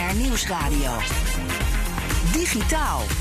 BNR Nieuwsradio. Digitaal.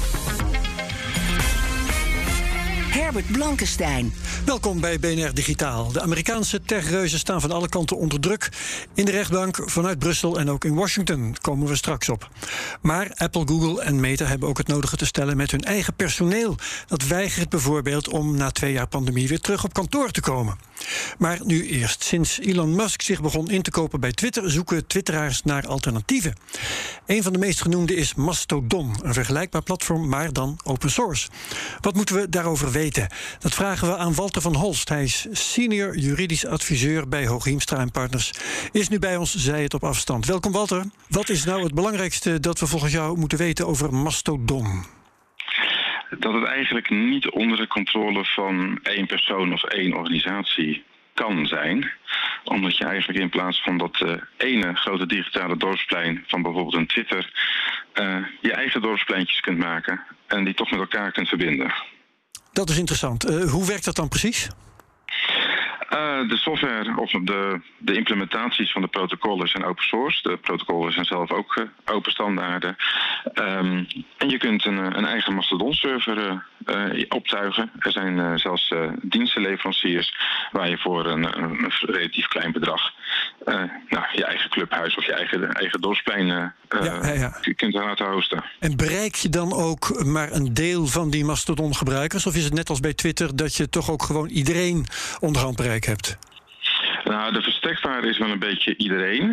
Herbert Blankenstein. Welkom bij BNR Digitaal. De Amerikaanse techreuzen staan van alle kanten onder druk. In de rechtbank, vanuit Brussel en ook in Washington komen we straks op. Maar Apple, Google en Meta hebben ook het nodige te stellen met hun eigen personeel. Dat weigert bijvoorbeeld om na 2 jaar pandemie weer terug op kantoor te komen. Maar nu eerst. Sinds Elon Musk zich begon in te kopen bij Twitter, zoeken twitteraars naar alternatieven. Een van de meest genoemde is Mastodon, een vergelijkbaar platform, maar dan open source. Wat moeten we daarover weten? Dat vragen we aan Walter van Holst. Hij is senior juridisch adviseur bij Hooghiemstra & Partners. Is nu bij ons, zij het op afstand. Welkom Walter. Wat is nou het belangrijkste dat we volgens jou moeten weten over Mastodon? Dat het eigenlijk niet onder de controle van 1 persoon of 1 organisatie kan zijn. Omdat je eigenlijk in plaats van dat ene grote digitale dorpsplein van bijvoorbeeld een Twitter je eigen dorpspleintjes kunt maken en die toch met elkaar kunt verbinden. Dat is interessant. Hoe werkt dat dan precies? De software of de implementaties van de protocollen zijn open source. De protocollen zijn zelf ook open standaarden. En je kunt een eigen Mastodon-server optuigen. Er zijn zelfs dienstenleveranciers waar je voor een relatief klein bedrag je eigen clubhuis of je eigen dorpsplein kunt laten hosten. En bereik je dan ook maar een deel van die Mastodon-gebruikers? Of is het net als bij Twitter dat je toch ook gewoon iedereen onder handbereik hebt? Nou, de verstekwaarde is wel een beetje iedereen.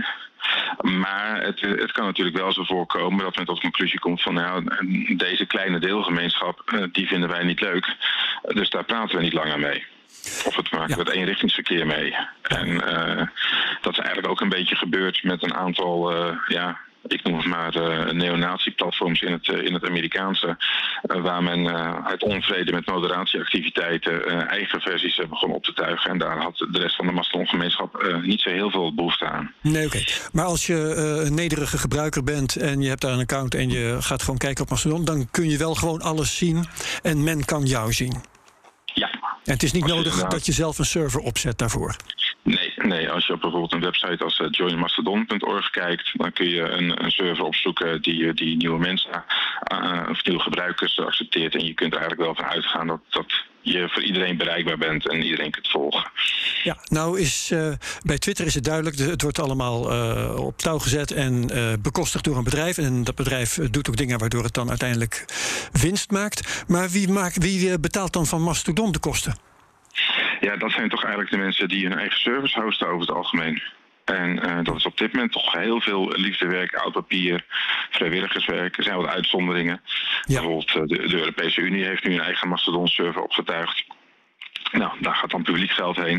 Maar het kan natuurlijk wel zo voorkomen dat men tot de conclusie komt van deze kleine deelgemeenschap, die vinden wij niet leuk. Dus daar praten we niet langer mee. Of het maken we het eenrichtingsverkeer mee. En dat is eigenlijk ook een beetje gebeurd met een aantal, ik noem het maar neonazi-platforms in het Amerikaanse. Waar men uit onvrede met moderatieactiviteiten eigen versies begon op te tuigen. En daar had de rest van de Mastodon-gemeenschap niet zo heel veel behoefte aan. Nee, oké. Maar als je een nederige gebruiker bent en je hebt daar een account en je gaat gewoon kijken op Mastodon, dan kun je wel gewoon alles zien en men kan jou zien. Ja. En het is niet nodig dat je zelf een server opzet daarvoor. Nee, als je op bijvoorbeeld een website als joinmastodon.org kijkt, dan kun je een server opzoeken die nieuwe mensen of nieuwe gebruikers accepteert. En je kunt er eigenlijk wel van uitgaan dat je voor iedereen bereikbaar bent en iedereen kunt volgen. Ja, nou bij Twitter is het duidelijk, het wordt allemaal op touw gezet en bekostigd door een bedrijf. En dat bedrijf doet ook dingen waardoor het dan uiteindelijk winst maakt. Maar wie betaalt dan van Mastodon de kosten? Ja, dat zijn toch eigenlijk de mensen die hun eigen service hosten over het algemeen. En dat is op dit moment toch heel veel liefdewerk, oud papier, vrijwilligerswerk. Er zijn wat uitzonderingen. Ja. Bijvoorbeeld de Europese Unie heeft nu een eigen Mastodon-server opgetuigd. Nou, daar gaat dan publiek geld heen.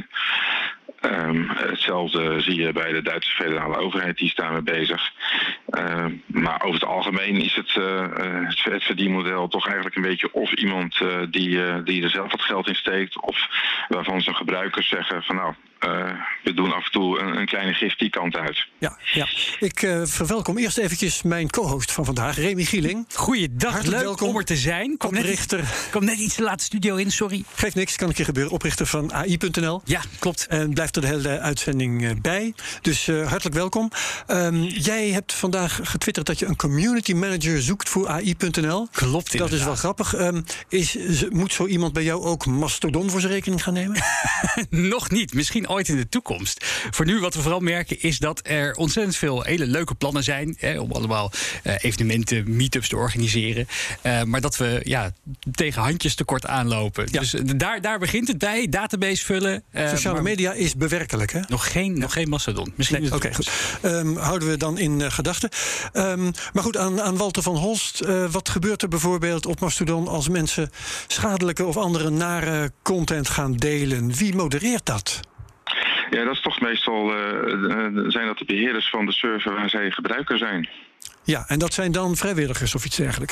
Hetzelfde zie je bij de Duitse federale overheid, die staan we bezig. Maar over het algemeen is het verdienmodel toch eigenlijk een beetje of iemand die er zelf wat geld in steekt, of waarvan zijn gebruikers zeggen van we doen af en toe een kleine gift die kant uit. Ja. Ik verwelkom eerst eventjes mijn co-host van vandaag, Remy Gieling. Goeiedag, hartelijk leuk welkom. om er te zijn. Kom net iets te laat de studio in, sorry. Geeft niks, kan een keer gebeuren. Oprichter van AI.nl. Ja, klopt. En blijft er de hele uitzending bij. Dus hartelijk welkom. Jij hebt vandaag getwitterd dat je een community manager zoekt voor AI.nl. Klopt, inderdaad. Dat is wel grappig. Moet zo iemand bij jou ook Mastodon voor zijn rekening gaan nemen? Nog niet, misschien ooit in de toekomst. Voor nu, wat we vooral merken, is dat er ontzettend veel hele leuke plannen zijn om allemaal evenementen, meetups te organiseren. Maar dat we tegen handjestekort aanlopen. Ja. Dus daar begint het bij. Database vullen. Sociale media is bewerkelijk, hè? Nog geen Mastodon. Misschien. Oké, goed. Houden we dan in gedachten. Maar goed, aan Walter van Holst. Wat gebeurt er bijvoorbeeld op Mastodon als mensen schadelijke of andere nare content gaan delen? Wie modereert dat? Ja, dat is toch meestal zijn dat de beheerders van de server waar zij gebruiker zijn. Ja, en dat zijn dan vrijwilligers of iets dergelijks?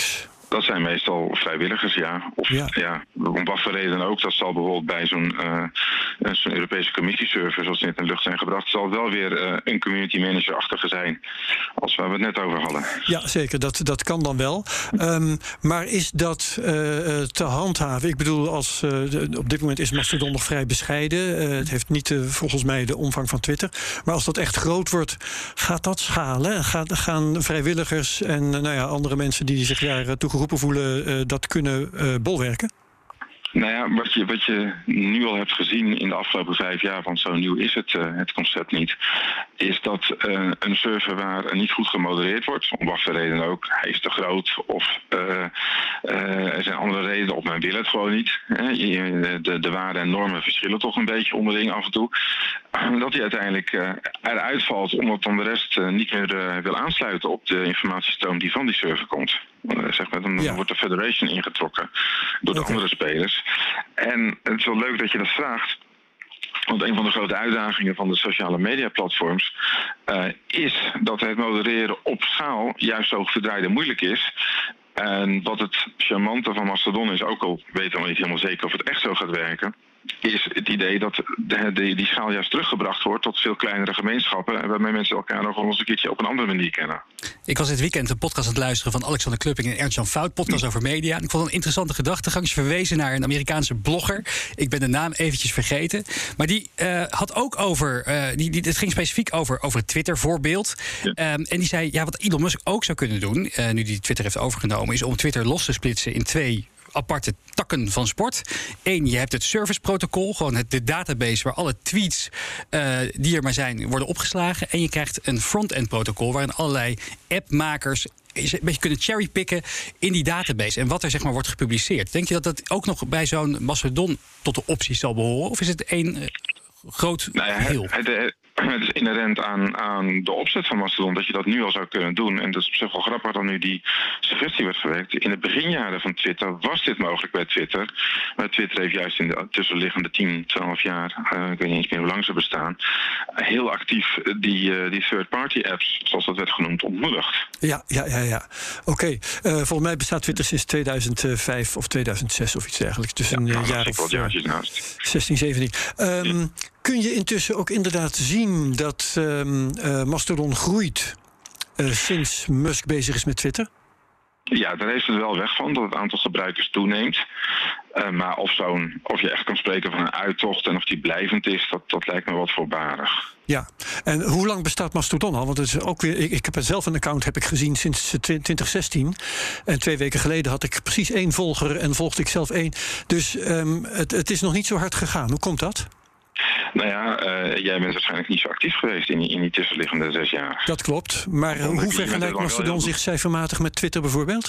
Dat zijn meestal vrijwilligers, ja. Of om wat voor reden ook. Dat zal bijvoorbeeld bij zo'n Europese commissieserver, zoals net in de lucht zijn gebracht, zal wel weer een community manager-achtige zijn. Als waar we het net over hadden. Ja, zeker. Dat kan dan wel. Maar is dat te handhaven? Ik bedoel, op dit moment is Mastodon nog vrij bescheiden. Het heeft niet volgens mij de omvang van Twitter. Maar als dat echt groot wordt, gaat dat schalen? Gaan vrijwilligers en andere mensen die zich daar toe geroepen voelen, dat kunnen bolwerken? Nou ja, wat je nu al hebt gezien in de afgelopen 5 jaar, want zo nieuw is het concept niet, is dat een server waar niet goed gemodereerd wordt, om wat voor reden ook, hij is te groot of er zijn andere redenen, of men wil het gewoon niet. De waarden en normen verschillen toch een beetje onderling af en toe. Dat hij uiteindelijk eruit valt omdat dan de rest niet meer wil aansluiten op de informatiestroom die van die server komt. Dan wordt de federation ingetrokken door de andere spelers. En het is wel leuk dat je dat vraagt. Want een van de grote uitdagingen van de sociale media platforms is dat het modereren op schaal juist zo verdraaid en moeilijk is. En wat het charmante van Mastodon is, ook al weten we niet helemaal zeker of het echt zo gaat werken, is het idee dat die schaal juist teruggebracht wordt tot veel kleinere gemeenschappen en waarmee mensen elkaar nog wel eens een keertje op een andere manier kennen. Ik was dit weekend een podcast aan het luisteren van Alexander Klupping en Ernst-Jan Fout, podcast over media. En ik vond het een interessante gedachtegang. Ze verwezen naar een Amerikaanse blogger. Ik ben de naam eventjes vergeten. Maar die had ook over, het ging specifiek over het Twitter-voorbeeld. Ja. En die zei, wat Elon Musk ook zou kunnen doen, nu die Twitter heeft overgenomen, is om Twitter los te splitsen in 2 aparte takken van sport. 1, je hebt het serviceprotocol, gewoon de database waar alle tweets die er maar zijn worden opgeslagen. En je krijgt een front-end protocol waarin allerlei appmakers een beetje kunnen cherrypicken in die database en wat er zeg maar wordt gepubliceerd. Denk je dat dat ook nog bij zo'n Mastodon tot de opties zal behoren? Of is het één groot geheel? Het is inherent aan de opzet van Mastodon dat je dat nu al zou kunnen doen. En dat is op zich wel grappig dat nu die suggestie werd gewerkt. In de beginjaren van Twitter was dit mogelijk bij Twitter. Maar Twitter heeft juist in de tussenliggende 10, 12 jaar, ik weet niet eens meer hoe lang ze bestaan, heel actief die third-party apps, zoals dat werd genoemd, ontmoedigd. Ja. Oké. Volgens mij bestaat Twitter sinds 2005 of 2006 of iets dergelijks. Dus een jaar of 16, 17. Kun je intussen ook inderdaad zien dat Mastodon groeit sinds Musk bezig is met Twitter? Ja, daar heeft het wel weg van, dat het aantal gebruikers toeneemt. Maar of je echt kan spreken van een uittocht en of die blijvend is, dat lijkt me wat voorbarig. Ja, en hoe lang bestaat Mastodon al? Want het is ook weer, ik heb zelf een account heb ik gezien sinds 2016. En 2 weken geleden had ik precies 1 volger en volgde ik zelf 1. Dus het is nog niet zo hard gegaan. Hoe komt dat? Nou ja, jij bent waarschijnlijk niet zo actief geweest in die tussenliggende 6 jaar. Dat klopt. Maar hoe vergelijkt Mastodon zich cijfermatig met Twitter bijvoorbeeld?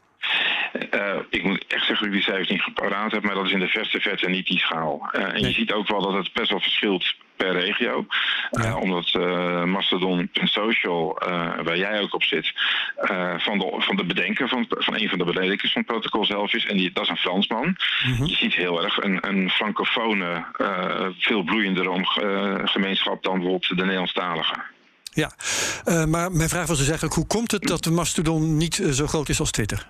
Ik moet echt zeggen dat ik die cijfers niet paraat heb, maar dat is in de verste verte niet die schaal. En je ziet ook wel dat het best wel verschilt per regio. Ja. Omdat Mastodon Social, waar jij ook op zit, van de bedenker van een van de bedenkers van het protocol zelf is. En dat is een Fransman. Mm-hmm. Je ziet heel erg een francofone, veel bloeiendere gemeenschap dan bijvoorbeeld de Nederlandstalige. Ja, maar mijn vraag was dus eigenlijk, hoe komt het dat de Mastodon niet zo groot is als Twitter?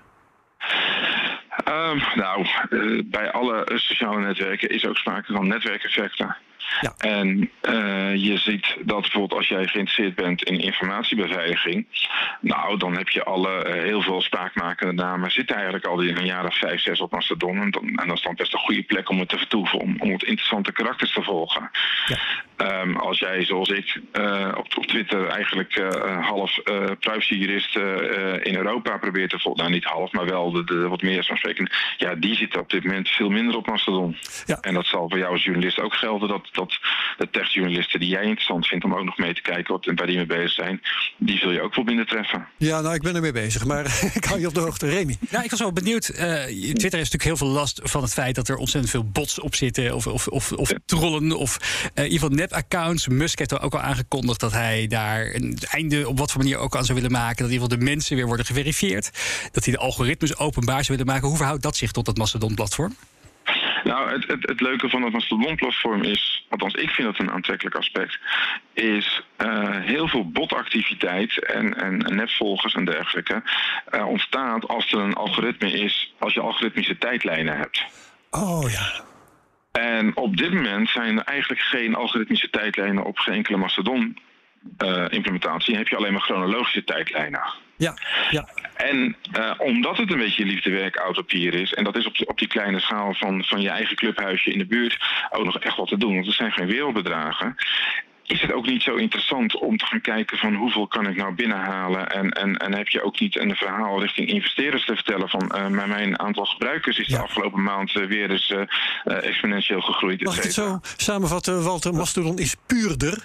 Bij alle sociale netwerken is ook sprake van netwerkeffecten. Ja. En je ziet dat bijvoorbeeld als jij geïnteresseerd bent in informatiebeveiliging, dan heb je heel veel spraakmakende namen zitten eigenlijk al in een jaar of 5, 6 op Mastodon. En dat is dan best een goede plek om het te vertoeven, om het interessante karakters te volgen. Ja. Als jij, zoals ik, op Twitter eigenlijk half privacyjurist in Europa probeert te volgen, nou niet half, maar wel de wat meer van spreken, ja, die zitten op dit moment veel minder op Mastodon. Ja. En dat zal voor jou als journalist ook gelden, dat de techjournalisten die jij interessant vindt om ook nog mee te kijken waar die mee bezig zijn, die zul je ook wel binnen treffen. Ja, ik ben ermee bezig, maar ik hou je op de hoogte. Remy? Nou, ik was wel benieuwd. Twitter heeft natuurlijk heel veel last van het feit dat er ontzettend veel bots op zitten of trollen of in ieder geval nep-accounts. Musk heeft er ook al aangekondigd dat hij daar een einde op wat voor manier ook aan zou willen maken. Dat in ieder geval de mensen weer worden geverifieerd. Dat hij de algoritmes openbaar zou willen maken. Hoe verhoudt dat zich tot dat Mastodon-platform? Nou, het leuke van het Mastodon-platform is, althans ik vind dat een aantrekkelijk aspect, is heel veel botactiviteit en netvolgers en dergelijke ontstaat als er een algoritme is, als je algoritmische tijdlijnen hebt. Oh ja. En op dit moment zijn er eigenlijk geen algoritmische tijdlijnen op geen enkele Mastodon-implementatie. Heb je alleen maar chronologische tijdlijnen. Ja. En omdat het een beetje liefdewerk oud papier is, en dat is op die kleine schaal van je eigen clubhuisje in de buurt ook nog echt wat te doen, want het zijn geen wereldbedragen, is het ook niet zo interessant om te gaan kijken van hoeveel kan ik nou binnenhalen en heb je ook niet een verhaal richting investeerders te vertellen van mijn aantal gebruikers is de afgelopen maand weer eens exponentieel gegroeid. Mag ik het zo samenvatten, Walter? Mastodon is puurder?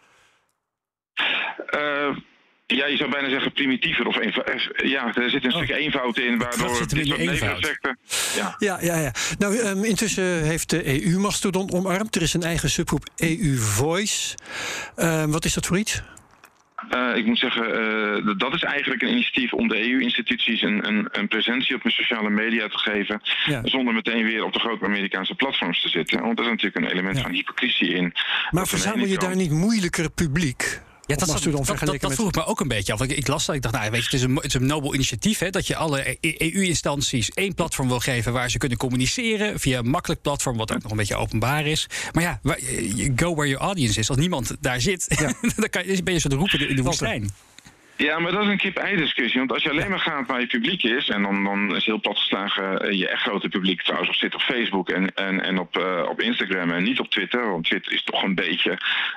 Ja, je zou bijna zeggen primitiever of ja, er zit een stuk eenvoud in, waardoor dit soort neveneffecten. Ja. Nou, intussen heeft de EU Mastodon omarmd. Er is een eigen subgroep EU Voice. Wat is dat voor iets? Ik moet zeggen, dat is eigenlijk een initiatief om de EU-instituties een presentie op de sociale media te geven, zonder meteen weer op de grote Amerikaanse platforms te zitten. Want er is natuurlijk een element van hypocrisie in. Maar verzamel je daar niet moeilijker publiek? Ja, dat vroeg ik me ook een beetje af. Ik las dat, ik dacht, nou, weet je, het is een nobel initiatief, hè, dat je alle EU-instanties één platform wil geven waar ze kunnen communiceren via een makkelijk platform, wat ook nog een beetje openbaar is. Maar ja, go where your audience is. Als niemand daar zit, dan ben je zo de roeper in de woestijn. Ja, maar dat is een kip-ei-discussie. Want als je alleen maar gaat waar je publiek is, en dan is heel platgeslagen je echt grote publiek trouwens of zit op Facebook en op Instagram en niet op Twitter. Want Twitter is toch een beetje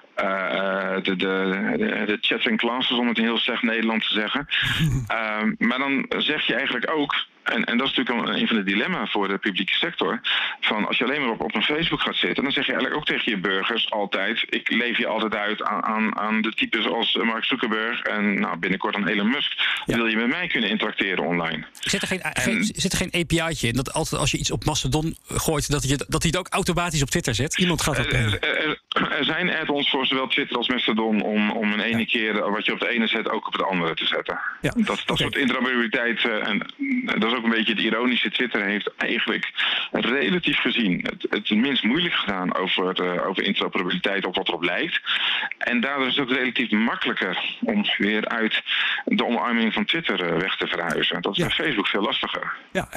de chat and classes, om het in heel slecht Nederlands te zeggen. Maar dan zeg je eigenlijk ook, en dat is natuurlijk een van de dilemma's voor de publieke sector, van als je alleen maar op een Facebook gaat zitten, dan zeg je eigenlijk ook tegen je burgers altijd, ik leef je altijd uit aan de types als Mark Zuckerberg en binnenkort aan Elon Musk. Wil je met mij kunnen interacteren online? Zit er geen API'tje in dat altijd als je iets op Mastodon gooit, dat hij het ook automatisch op Twitter zet? Iemand gaat dat er zijn add-ons voor zowel Twitter als Mastodon om een ene keer wat je op de ene zet ook op het andere te zetten. Ja. Dat soort interoperabiliteit, en dat is ook een beetje het ironische. Twitter heeft eigenlijk relatief gezien het minst moeilijk gedaan over interoperabiliteit of wat erop lijkt. En daardoor is het ook relatief makkelijker om weer uit de omarming van Twitter weg te verhuizen. Dat is bij Facebook veel lastiger.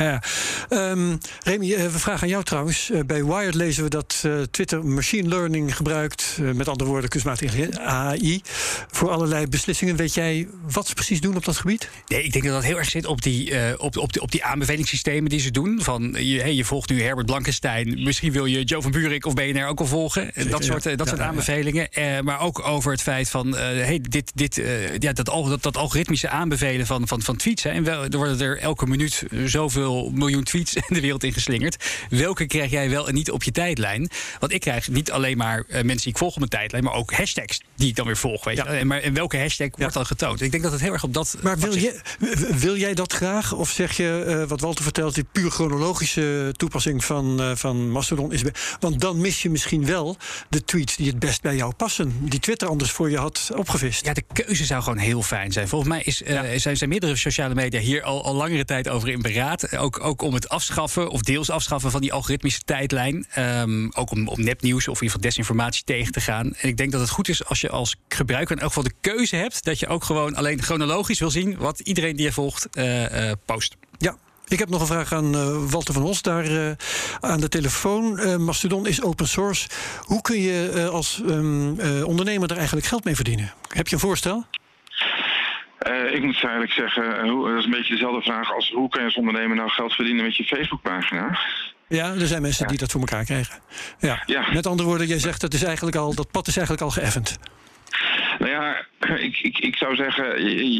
Remy, we vragen aan jou trouwens. Bij Wired lezen we dat Twitter machine learning gebruikt, met andere woorden kunstmatige AI, voor allerlei beslissingen. Weet jij wat ze precies doen op dat gebied? Nee, ik denk dat dat heel erg zit op die aanbevelingssystemen die ze doen. Van je volgt nu Herbert Blankenstein, misschien wil je Joe van Buurik of BNR ook wel volgen. Zeker, dat soort aanbevelingen. Maar ook over het feit van dat algoritmische aanbevelen van tweets. Hè. En er worden er elke minuut zoveel miljoen tweets in de wereld in geslingerd. Welke krijg jij wel en niet op je tijdlijn? Want ik krijg niet alleen maar mensen die ik volg op mijn tijdlijn, maar ook hashtags die ik dan weer volg. Weet je. En welke hashtag wordt dan getoond? Ik denk dat het heel erg op dat. Maar wil jij dat graag? Of zeg je, wat Walter vertelt, die puur chronologische toepassing van Mastodon is. Want dan mis je misschien wel de tweets die het best bij jou passen. Die Twitter anders voor je had opgevist. Ja, de keuze zou gewoon heel fijn zijn. Volgens mij zijn meerdere sociale media hier al langere tijd over in beraad. Ook om het afschaffen of deels afschaffen van die algoritmische tijdlijn. Ook om nepnieuws of in ieder geval desinformatie tegen te gaan. En ik denk dat het goed is als je als gebruiker in elk geval de keuze hebt dat je ook gewoon alleen chronologisch wil zien wat iedereen die je volgt post. Ja. Ik heb nog een vraag aan Walter van Os daar aan de telefoon. Mastodon is open source. Hoe kun je als ondernemer er eigenlijk geld mee verdienen? Heb je een voorstel? Ik moet eigenlijk zeggen, dat is een beetje dezelfde vraag als hoe kan je als ondernemer nou geld verdienen met je Facebookpagina? Ja, er zijn mensen die dat voor elkaar krijgen. Ja. Met andere woorden, jij zegt dat pad is eigenlijk al geëffend. Nou ja, ik zou zeggen,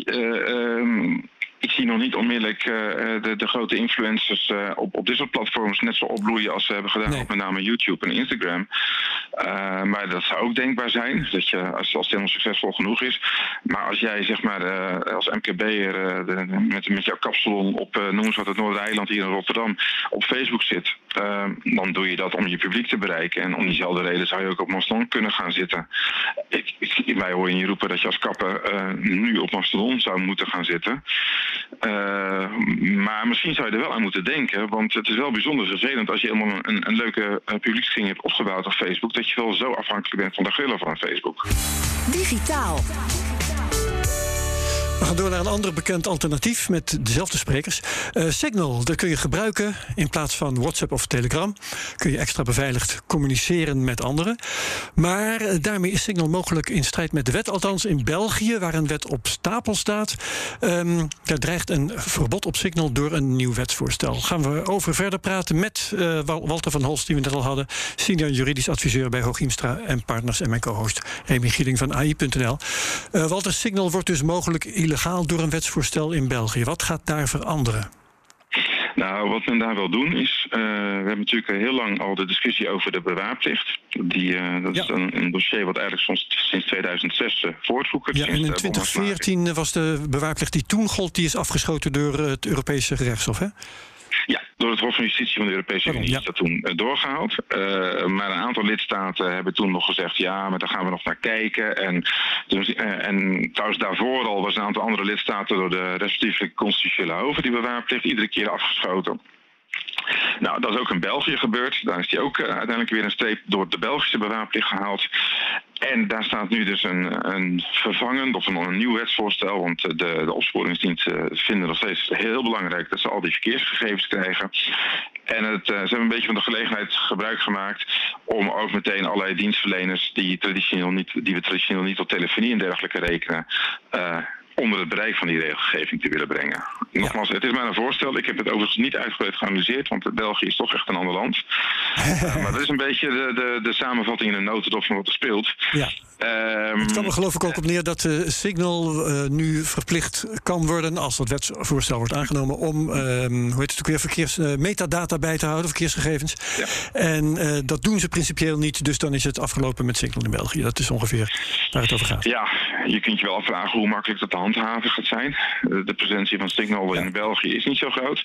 ik zie nog niet onmiddellijk de grote influencers op dit soort platforms net zo opbloeien als ze hebben gedaan op met name YouTube en Instagram. Maar dat zou ook denkbaar zijn, dat je als het helemaal succesvol genoeg is. Maar als jij zeg maar als MKB'er met jouw kapsalon op noem eens wat het Noordereiland hier in Rotterdam op Facebook zit dan doe je dat om je publiek te bereiken. En om diezelfde reden zou je ook op Mastodon kunnen gaan zitten. Wij horen je roepen dat je als kapper nu op Mastodon zou moeten gaan zitten. Maar misschien zou je er wel aan moeten denken. Want het is wel bijzonder vervelend als je helemaal een leuke publiekskring hebt opgebouwd op Facebook, dat je wel zo afhankelijk bent van de grillen van Facebook. Digitaal. We gaan door naar een ander bekend alternatief met dezelfde sprekers. Signal, dat kun je gebruiken in plaats van WhatsApp of Telegram. Kun je extra beveiligd communiceren met anderen. Maar daarmee is Signal mogelijk in strijd met de wet. Althans in België, waar een wet op stapel staat. Daar dreigt een verbod op Signal door een nieuw wetsvoorstel. Gaan we over verder praten met Walter van Holst, die we net al hadden. Senior juridisch adviseur bij Hooghiemstra & Partners en mijn co-host Amy Gieling van AI.nl. Walter, Signal wordt dus mogelijk illegaal door een wetsvoorstel in België. Wat gaat daar veranderen? Nou, wat men daar wil doen is, we hebben natuurlijk heel lang al de discussie over de bewaarplicht. Dat is een dossier wat eigenlijk sinds 2006 voortvoekert. Ja, en in 2014 was de bewaarplicht die toen gold, die is afgeschoten door het Europese gerechtshof, hè? Ja, door het Hof van Justitie van de Europese Unie is dat toen doorgehaald. Maar een aantal lidstaten hebben toen nog gezegd, ja, maar daar gaan we nog naar kijken. En trouwens daarvoor al was een aantal andere lidstaten door de respectievelijke constitutionele hoven die bewaarplicht iedere keer afgeschoten. Nou, dat is ook in België gebeurd. Daar is die ook uiteindelijk weer een streep door de Belgische bewaarplicht gehaald. En daar staat nu dus een vervangend of een nieuw wetsvoorstel. Want de opsporingsdiensten vinden nog steeds heel belangrijk dat ze al die verkeersgegevens krijgen. En ze hebben een beetje van de gelegenheid gebruik gemaakt om ook meteen allerlei dienstverleners die we traditioneel niet op telefonie en dergelijke rekenen, onder het bereik van die regelgeving te willen brengen. Nogmaals, het is maar een voorstel. Ik heb het overigens niet uitgebreid geanalyseerd, want België is toch echt een ander land. Maar dat is een beetje de samenvatting in een notendop van wat er speelt. Ja. Het kwam er geloof ik ook op neer dat Signal nu verplicht kan worden, als dat wetsvoorstel wordt aangenomen, om metadata bij te houden, verkeersgegevens. Ja. En dat doen ze principieel niet, dus dan is het afgelopen met Signal in België. Dat is ongeveer waar het over gaat. Ja, je kunt je wel afvragen hoe makkelijk dat te handhaven gaat zijn. De presentie van Signal in België is niet zo groot.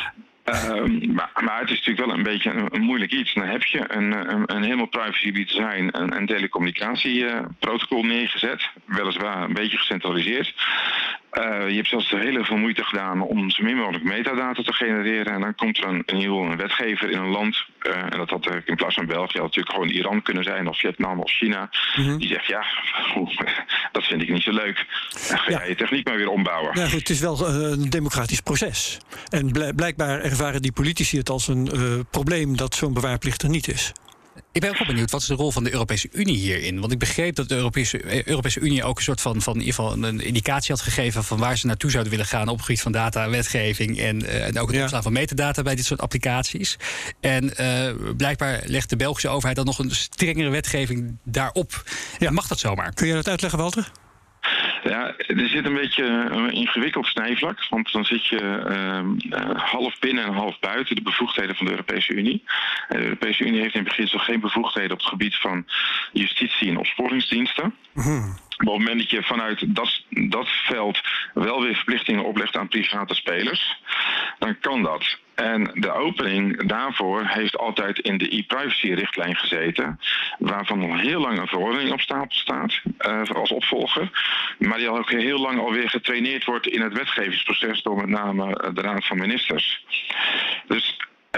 Maar het is natuurlijk wel een beetje een moeilijk iets. Dan heb je een helemaal privacygebied zijn, een telecommunicatieprotocol neergezet. Weliswaar een beetje gecentraliseerd. Je hebt zelfs heel veel moeite gedaan om zo min mogelijk metadata te genereren. En dan komt er een nieuwe wetgever in een land. En dat had in plaats van België natuurlijk gewoon Iran kunnen zijn, of Vietnam of China. Mm-hmm. Die zegt, dat vind ik niet zo leuk. Dan ga je je techniek maar weer ombouwen. Ja, goed, het is wel een democratisch proces. En blijkbaar ervaren die politici het als een probleem dat zo'n bewaarplicht er niet is. Ik ben ook wel benieuwd, wat is de rol van de Europese Unie hierin? Want ik begreep dat de Europese Unie ook een soort van in ieder geval een indicatie had gegeven van waar ze naartoe zouden willen gaan op het gebied van datawetgeving en ook het opslaan van metadata bij dit soort applicaties. En blijkbaar legt de Belgische overheid dan nog een strengere wetgeving daarop. Ja. Mag dat zomaar? Kun je dat uitleggen, Walter? Ja, er zit een beetje een ingewikkeld snijvlak. Want dan zit je half binnen en half buiten de bevoegdheden van de Europese Unie. De Europese Unie heeft in beginsel geen bevoegdheden op het gebied van justitie en opsporingsdiensten. Mm-hmm. Maar op het moment dat je vanuit dat veld wel weer verplichtingen oplegt aan private spelers, dan kan dat. En de opening daarvoor heeft altijd in de e-privacy-richtlijn gezeten, waarvan al heel lang een verordening op stapel staat als opvolger, maar die al ook heel lang alweer getraineerd wordt in het wetgevingsproces door met name de Raad van Ministers. Dus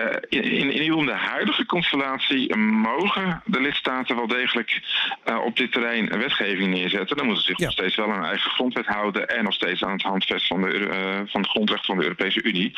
in de huidige constellatie mogen de lidstaten wel degelijk op dit terrein een wetgeving neerzetten. Dan moeten ze zich nog steeds wel aan hun eigen grondwet houden en nog steeds aan het handvest van het grondrecht van de Europese Unie.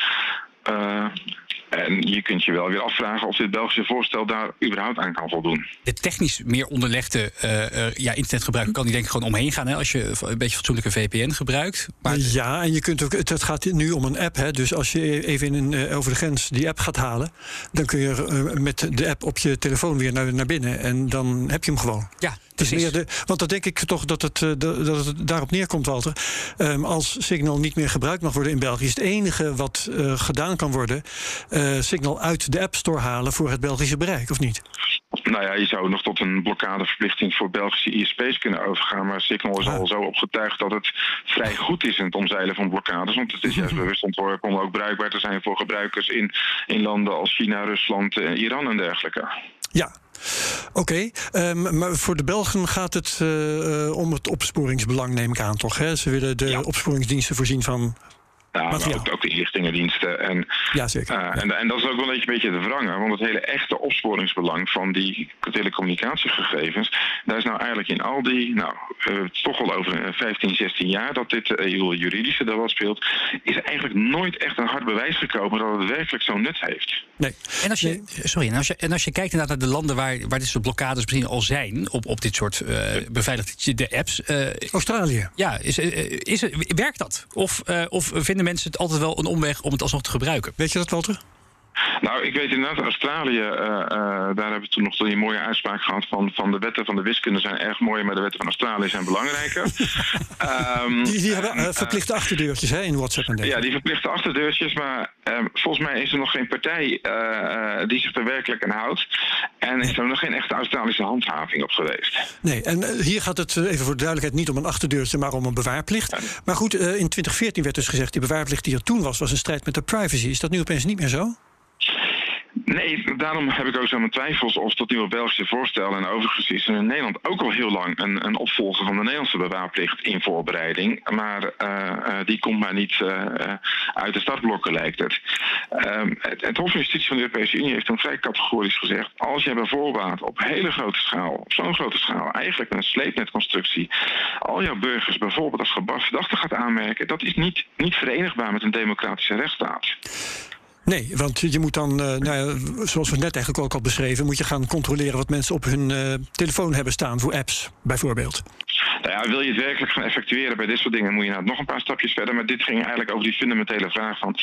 En je kunt je wel weer afvragen of dit Belgische voorstel daar überhaupt aan kan voldoen. De technisch meer onderlegde internetgebruiker kan die denk ik gewoon omheen gaan, hè, als je een beetje fatsoenlijke VPN gebruikt. Maar ja, en je kunt ook, het gaat nu om een app, hè, dus als je even over de grens die app gaat halen, dan kun je met de app op je telefoon weer naar binnen en dan heb je hem gewoon. Ja. Het is meer want dan denk ik toch dat het daarop neerkomt, Walter. Als Signal niet meer gebruikt mag worden in België, is het enige wat gedaan kan worden Signal uit de App Store halen voor het Belgische bereik, of niet? Nou ja, je zou nog tot een blokkadeverplichting voor Belgische ISP's kunnen overgaan. Maar Signal is al zo opgetuigd dat het vrij goed is in het omzeilen van blokkades. Want het is juist bewust ontworpen om ook bruikbaar te zijn voor gebruikers in landen als China, Rusland, Iran en dergelijke. Ja. Oké, maar voor de Belgen gaat het om het opsporingsbelang, neem ik aan, toch? Hè? Ze willen de opsporingsdiensten voorzien van... Ja, maar ook de inlichtingendiensten. En, ja, zeker. En dat is ook wel een beetje te wrangen. Want het hele echte opsporingsbelang van die telecommunicatiegegevens... daar is nou eigenlijk in al die... toch wel over 15, 16 jaar dat dit juridische er wel speelt... is eigenlijk nooit echt een hard bewijs gekomen dat het werkelijk zo'n nut heeft. Nee. En als je kijkt naar de landen waar dit soort blokkades misschien al zijn... op dit soort beveiligde apps... Australië. Ja, werkt dat? Of vinden mensen het altijd wel een omweg om het alsnog te gebruiken? Weet je dat, Walter? Nou, ik weet inderdaad, Australië, daar hebben we toen nog die mooie uitspraak gehad van de wetten van de wiskunde zijn erg mooi, maar de wetten van Australië zijn belangrijker. Die hebben verplichte achterdeurtjes in WhatsApp en dergelijke. Ja, die verplichte achterdeurtjes, maar volgens mij is er nog geen partij die zich er werkelijk aan houdt. En is er nog geen echte Australische handhaving op geweest. Nee, en hier gaat het even voor de duidelijkheid niet om een achterdeurtje, maar om een bewaarplicht. Ja. Maar goed, in 2014 werd dus gezegd, die bewaarplicht die er toen was een strijd met de privacy. Is dat nu opeens niet meer zo? Nee, daarom heb ik ook zo mijn twijfels of dat nieuwe Belgische voorstel. En overigens is er in Nederland ook al heel lang een opvolger van de Nederlandse bewaarplicht in voorbereiding. Maar die komt maar niet uit de startblokken, lijkt het. Het Hof van Justitie van de Europese Unie heeft toen vrij categorisch gezegd: als je bijvoorbeeld op hele grote schaal, op zo'n grote schaal, eigenlijk met een sleepnetconstructie, al jouw burgers bijvoorbeeld als verdachte gaat aanmerken, dat is niet verenigbaar met een democratische rechtsstaat. Nee, want je moet dan, zoals we net eigenlijk ook al beschreven, moet je gaan controleren wat mensen op hun telefoon hebben staan voor apps, bijvoorbeeld. Nou ja, wil je het werkelijk gaan effectueren bij dit soort dingen, moet je nog een paar stapjes verder. Maar dit ging eigenlijk over die fundamentele vraag van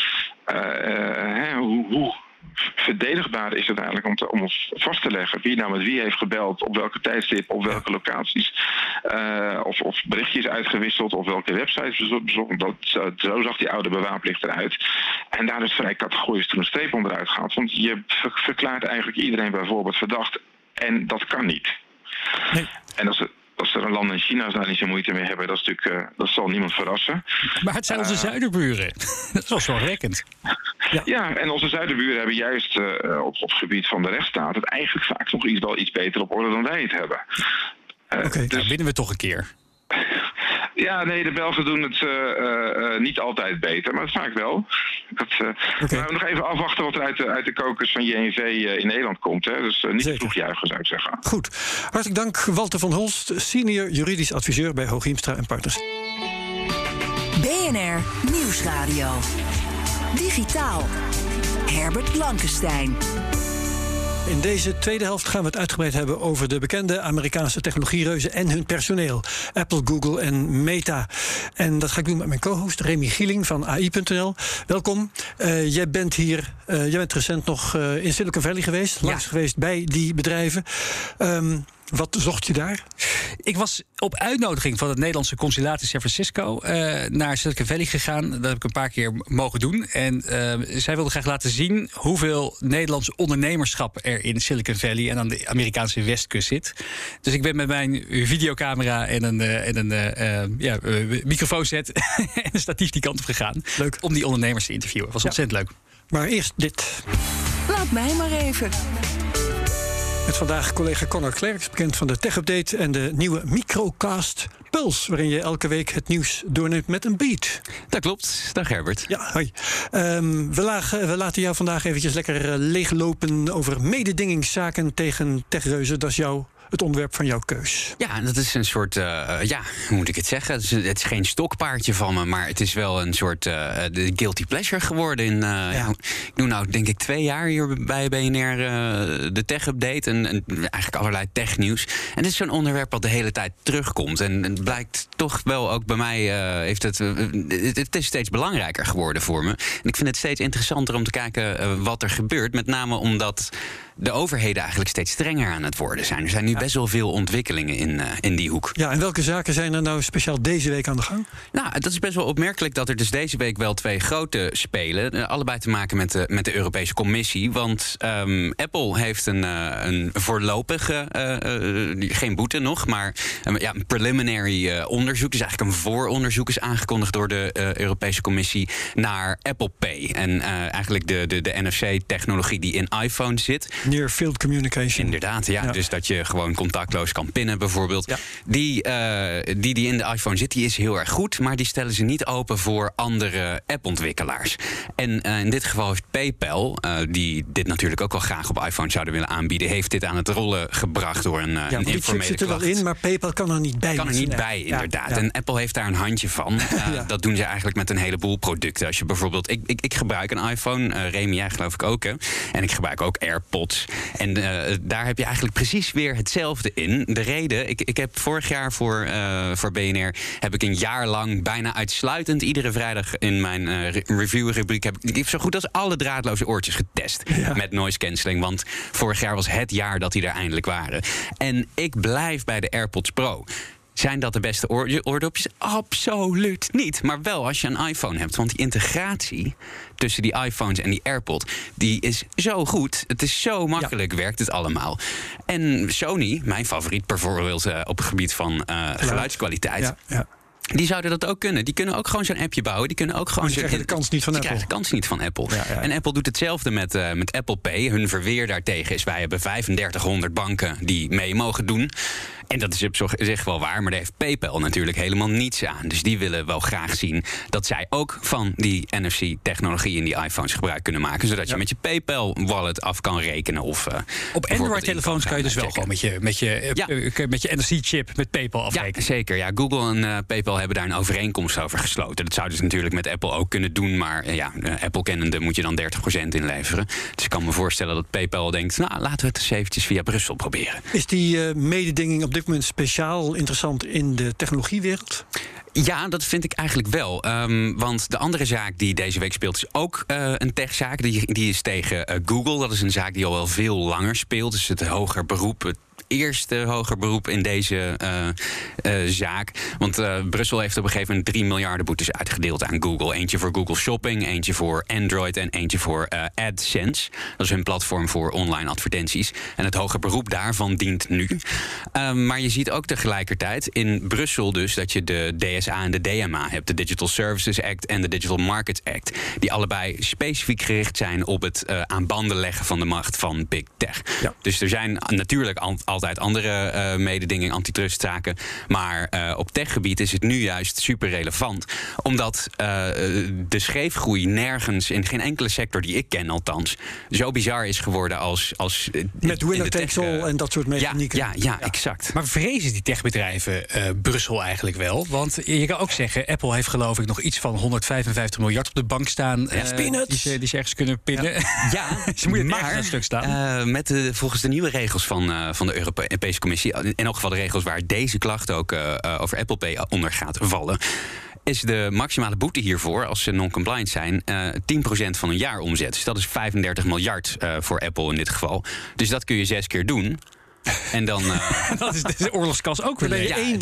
hoe verdedigbaar is het eigenlijk om vast te leggen wie nou met wie heeft gebeld, op welke tijdstip, op welke locaties, of berichtjes uitgewisseld, of welke websites bezocht. Zo zag die oude bewaarplicht eruit. En daar is vrij categorisch toen een streep onderuit gehaald. Want je verklaart eigenlijk iedereen bijvoorbeeld verdacht. En dat kan niet. Nee. En als er een land in China daar niet zo moeite mee hebben, dat is natuurlijk, dat zal niemand verrassen. Maar het zijn onze zuiderburen. Dat is wel zorgwekkend. Ja, en onze zuiderburen hebben juist op het gebied van de rechtsstaat het eigenlijk vaak nog iets beter op orde dan wij het hebben. Dus nou, winnen we toch een keer. Ja, nee, de Belgen doen het niet altijd beter, maar vaak wel. Maar we nog even afwachten wat er uit de kokers van JNV in Nederland komt. Hè? Dus niet te vroeg juichen, zou ik zeggen. Goed. Hartelijk dank, Walter van Holst, senior juridisch adviseur bij Hoog Hiemstra & Partners. BNR Nieuwsradio. Digitaal. Herbert Blankenstein. In deze tweede helft gaan we het uitgebreid hebben over de bekende Amerikaanse technologiereuzen en hun personeel. Apple, Google en Meta. En dat ga ik doen met mijn co-host Remy Gieling van AI.nl. Welkom. Jij bent recent nog in Silicon Valley geweest. Langs geweest bij die bedrijven. Wat zocht je daar? Ik was op uitnodiging van het Nederlandse consulaat in San Francisco naar Silicon Valley gegaan. Dat heb ik een paar keer mogen doen. En zij wilden graag laten zien hoeveel Nederlands ondernemerschap er in Silicon Valley en aan de Amerikaanse westkust zit. Dus ik ben met mijn videocamera en een microfoonset en een statief die kant op gegaan. Leuk. Om die ondernemers te interviewen. Was ontzettend leuk. Maar eerst dit. Laat mij maar even. Met vandaag collega Connor Klerks, bekend van de Tech Update en de nieuwe Microcast Pulse, waarin je elke week het nieuws doorneemt met een beat. Dat klopt. Dag Herbert. Ja, hoi. We laten jou vandaag eventjes lekker leeglopen over mededingingszaken tegen techreuzen. Dat is het onderwerp van jouw keus. Ja, dat is een soort, hoe moet ik het zeggen? Het is geen stokpaardje van me, maar het is wel een soort de guilty pleasure geworden. Ik doe nou denk ik 2 jaar hier bij BNR de Tech Update en eigenlijk allerlei technieuws. En dit is zo'n onderwerp wat de hele tijd terugkomt. En het blijkt toch wel ook bij mij, het is steeds belangrijker geworden voor me. En ik vind het steeds interessanter om te kijken wat er gebeurt. Met name omdat de overheden eigenlijk steeds strenger aan het worden zijn. Er zijn nu best wel veel ontwikkelingen in die hoek. Ja, en welke zaken zijn er nou speciaal deze week aan de gang? Nou, dat is best wel opmerkelijk dat er dus deze week wel 2 grote spelen. Allebei te maken met de Europese Commissie. Want Apple heeft een voorlopige, geen boete nog, maar een preliminary onderzoek. Dus eigenlijk een vooronderzoek is aangekondigd door de Europese Commissie naar Apple Pay. En eigenlijk de NFC-technologie die in iPhone zit. Near Field Communication. Inderdaad, ja. Dus dat je gewoon contactloos kan pinnen bijvoorbeeld. Ja. Die in de iPhone zit, die is heel erg goed, maar die stellen ze niet open voor andere appontwikkelaars. En in dit geval heeft PayPal, die dit natuurlijk ook wel graag op iPhone zouden willen aanbieden, heeft dit aan het rollen gebracht door een informele klacht. Zit er wel in, maar PayPal kan er niet bij. Kan er niet bij, inderdaad. Ja. En Apple heeft daar een handje van. Dat doen ze eigenlijk met een heleboel producten. Als je bijvoorbeeld, ik gebruik een iPhone, Remy, jij geloof ik ook, hè? En ik gebruik ook AirPods. En daar heb je eigenlijk precies weer hetzelfde in. De reden, ik heb vorig jaar voor BNR heb ik een jaar lang bijna uitsluitend iedere vrijdag in mijn review-rubriek heb ik zo goed als alle draadloze oortjes getest met noise cancelling. Want vorig jaar was het jaar dat die er eindelijk waren. En ik blijf bij de AirPods Pro. Zijn dat de beste oordopjes? Absoluut niet. Maar wel als je een iPhone hebt. Want die integratie tussen die iPhones en die AirPod, die is zo goed. Het is zo makkelijk, werkt het allemaal. En Sony, mijn favoriet bijvoorbeeld op het gebied van geluidskwaliteit. Ja. Die zouden dat ook kunnen. Die kunnen ook gewoon zo'n appje bouwen. Die kunnen ook gewoon. Maar die krijgen de kans niet van Apple. Die krijgen de kans niet van Apple. Ja. En Apple doet hetzelfde met Apple Pay. Hun verweer daartegen is: wij hebben 3500 banken die mee mogen doen. En dat is op zich wel waar, maar daar heeft PayPal natuurlijk helemaal niets aan. Dus die willen wel graag zien dat zij ook van die NFC-technologie in die iPhones gebruik kunnen maken. Zodat je met je PayPal-wallet af kan rekenen. Of op Android-telefoons kan je dus wel gewoon met je NFC-chip met PayPal afrekenen. Ja, zeker. Ja, Google en PayPal hebben daar een overeenkomst over gesloten. Dat zouden ze natuurlijk met Apple ook kunnen doen. Maar Apple kennende moet je dan 30% inleveren. Dus ik kan me voorstellen dat PayPal denkt, nou, laten we het eens eventjes via Brussel proberen. Is die mededinging op dit moment speciaal interessant in de technologiewereld? Ja, dat vind ik eigenlijk wel. Want de andere zaak die deze week speelt is ook een techzaak. Die is tegen Google. Dat is een zaak die al wel veel langer speelt. Dus het hoger beroep, het eerste hoger beroep in deze zaak. Want Brussel heeft op een gegeven moment 3 miljarden boetes uitgedeeld aan Google. Eentje voor Google Shopping, eentje voor Android en eentje voor AdSense. Dat is hun platform voor online advertenties. En het hoger beroep daarvan dient nu. Maar je ziet ook tegelijkertijd in Brussel dus dat je de DSA en de DMA hebt. De Digital Services Act en de Digital Markets Act. Die allebei specifiek gericht zijn op het aan banden leggen van de macht van Big Tech. Ja. Dus er zijn natuurlijk altijd andere mededinging, antitrustzaken. Maar op techgebied is het nu juist super relevant. Omdat de scheefgroei nergens, in geen enkele sector die ik ken althans, zo bizar is geworden als met winner takes all en dat soort mechanieken. Ja, exact. Maar vrezen die techbedrijven Brussel eigenlijk wel? Want je kan ook zeggen, Apple heeft geloof ik nog iets van 155 miljard op de bank staan. Die ze ergens kunnen pinnen. Ja, ze moeten maar een stuk staan. Volgens de nieuwe regels van de Europese Commissie, in elk geval de regels waar deze klacht ook over Apple Pay onder gaat vallen, is de maximale boete hiervoor, als ze non-compliant zijn, 10% van een jaaromzet. Dus dat is 35 miljard voor Apple in dit geval. Dus dat kun je 6 keer doen. En dan dat is de oorlogskas ook weer.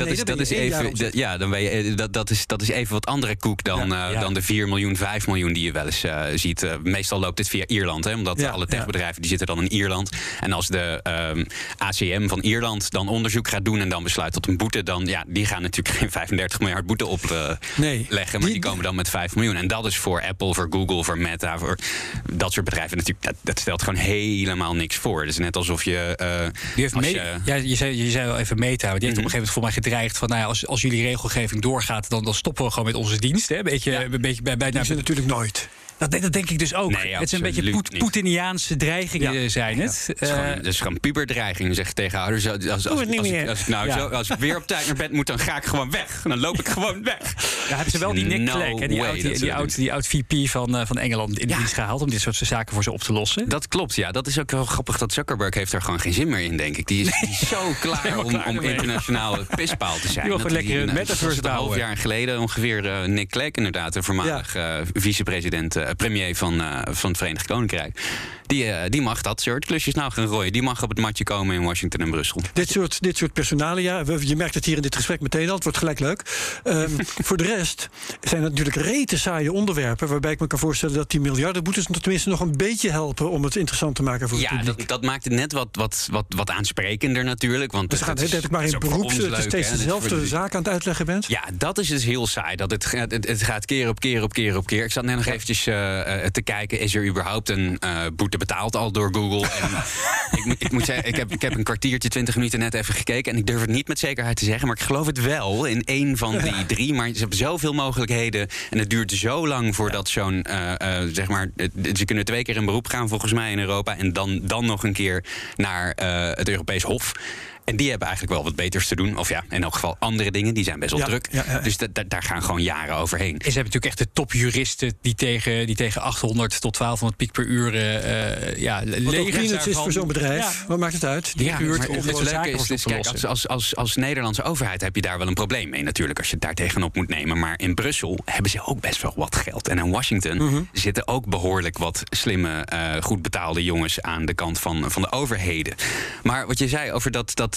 Dat is even wat andere koek dan de 4 miljoen, 5 miljoen die je wel eens ziet. Meestal loopt dit via Ierland, hè, omdat alle techbedrijven die zitten dan in Ierland. En als de ACM van Ierland dan onderzoek gaat doen en dan besluit tot een boete, dan die gaan natuurlijk geen 35 miljard boete opleggen, maar die komen dan met 5 miljoen. En dat is voor Apple, voor Google, voor Meta, voor dat soort bedrijven natuurlijk, dat stelt gewoon helemaal niks voor. Het is net alsof je je zei wel even Meta, maar die heeft op een gegeven moment voor mij gedreigd van, als jullie regelgeving doorgaat, dan stoppen we gewoon met onze dienst. Hè? Een beetje bij dat is natuurlijk nooit. Dat denk ik dus ook. Nee, het is een beetje Poetiniaanse dreigingen zijn het. Het is gewoon puberdreiging, zeg je tegen ouders. Als ik weer op tijd naar bed moet, dan ga ik gewoon weg. Dan loop ik gewoon weg. Ja, hebben ze wel die Nick Clegg, die oud VP van Engeland in dienst gehaald om dit soort zaken voor ze op te lossen. Dat klopt, ja. Dat is ook wel grappig dat Zuckerberg heeft er gewoon geen zin meer in, denk ik. Die is zo klaar om internationaal pispaal te zijn. Die wil gewoon lekker een metaverse bouwen. Een half jaar geleden ongeveer Nick Clegg, inderdaad, de voormalig vicepresident, premier van het Verenigd Koninkrijk. die mag dat soort klusjes nou gaan rooien. Die mag op het matje komen in Washington en Brussel. Dit soort personalia, je merkt het hier in dit gesprek meteen al, het wordt gelijk leuk. Voor de rest zijn het natuurlijk rete saaie onderwerpen, waarbij ik me kan voorstellen dat die miljardenboetes tenminste nog een beetje helpen om het interessant te maken voor het publiek. Ja, dat maakt het net wat aansprekender natuurlijk. Want dus het gaat net maar in beroep, dat je steeds dezelfde zaak aan het uitleggen bent? Ja, dat is dus heel saai. Dat het gaat keer op keer. Ik zat net nog eventjes te kijken, is er überhaupt een boete betaald al door Google? En ik moet zeggen, ik heb een kwartiertje, 20 minuten net even gekeken en ik durf het niet met zekerheid te zeggen, maar ik geloof het wel in één van die 3. Maar ze hebben zoveel mogelijkheden en het duurt zo lang voordat zo'n, zeg maar, ze kunnen 2 keer in beroep gaan volgens mij in Europa en dan nog een keer naar het Europees Hof. En die hebben eigenlijk wel wat beters te doen. Of ja, in elk geval andere dingen. Die zijn best wel druk. Ja. Dus daar gaan gewoon jaren overheen. En ze hebben natuurlijk echt de topjuristen die tegen 800 tot 1200 piek per uur wat ook peanuts is voor zo'n bedrijf. Ja. Wat maakt het uit? Het leuke is, kijk, als Nederlandse overheid heb je daar wel een probleem mee natuurlijk. Als je het daar tegenop moet nemen. Maar in Brussel hebben ze ook best wel wat geld. En in Washington zitten ook behoorlijk wat slimme, goed betaalde jongens aan de kant van de overheden. Maar wat je zei over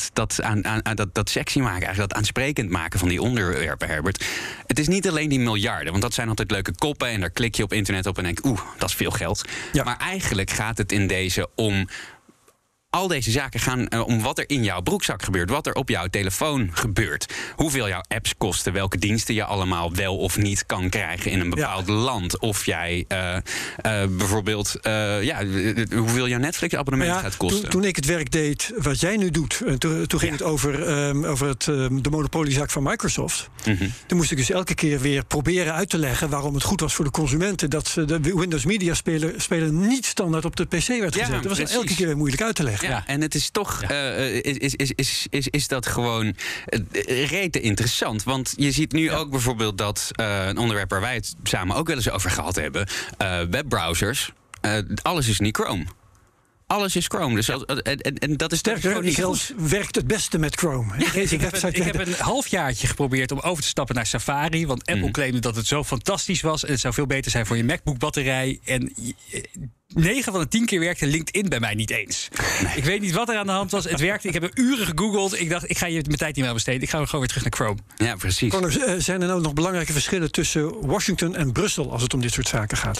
dat sexy maken, eigenlijk dat aansprekend maken van die onderwerpen, Herbert. Het is niet alleen die miljarden, want dat zijn altijd leuke koppen en daar klik je op internet op en denk dat is veel geld. Ja. Maar eigenlijk gaat het in deze om al deze zaken gaan om wat er in jouw broekzak gebeurt, wat er op jouw telefoon gebeurt, hoeveel jouw apps kosten, welke diensten je allemaal wel of niet kan krijgen in een bepaald land, of jij bijvoorbeeld hoeveel jouw Netflix-abonnement gaat kosten. Toen ik het werk deed wat jij nu doet, toen ging het over de monopoliezaak van Microsoft. Toen moest ik dus elke keer weer proberen uit te leggen waarom het goed was voor de consumenten dat de Windows Media spelen niet standaard op de PC werd gezet. Dat was elke keer weer moeilijk uit te leggen. Ja, en het is toch is dat gewoon rete interessant. Want je ziet nu ook bijvoorbeeld dat een onderwerp waar wij het samen ook wel eens over gehad hebben, webbrowsers, alles is niet Chrome. Alles is Chrome. Dus en dat is sterker, zelfs werkt het beste met Chrome. Ik heb een halfjaartje geprobeerd om over te stappen naar Safari. Want Apple claimde dat het zo fantastisch was. En het zou veel beter zijn voor je MacBook-batterij. En 9 van de 10 keer werkte LinkedIn bij mij niet eens. Nee. Ik weet niet wat er aan de hand was. Het werkte. Ik heb er uren gegoogeld. Ik dacht, ik ga hier mijn tijd niet meer aan besteden. Ik ga gewoon weer terug naar Chrome. Ja, precies. Connor, zijn er nou nog belangrijke verschillen tussen Washington en Brussel als het om dit soort zaken gaat?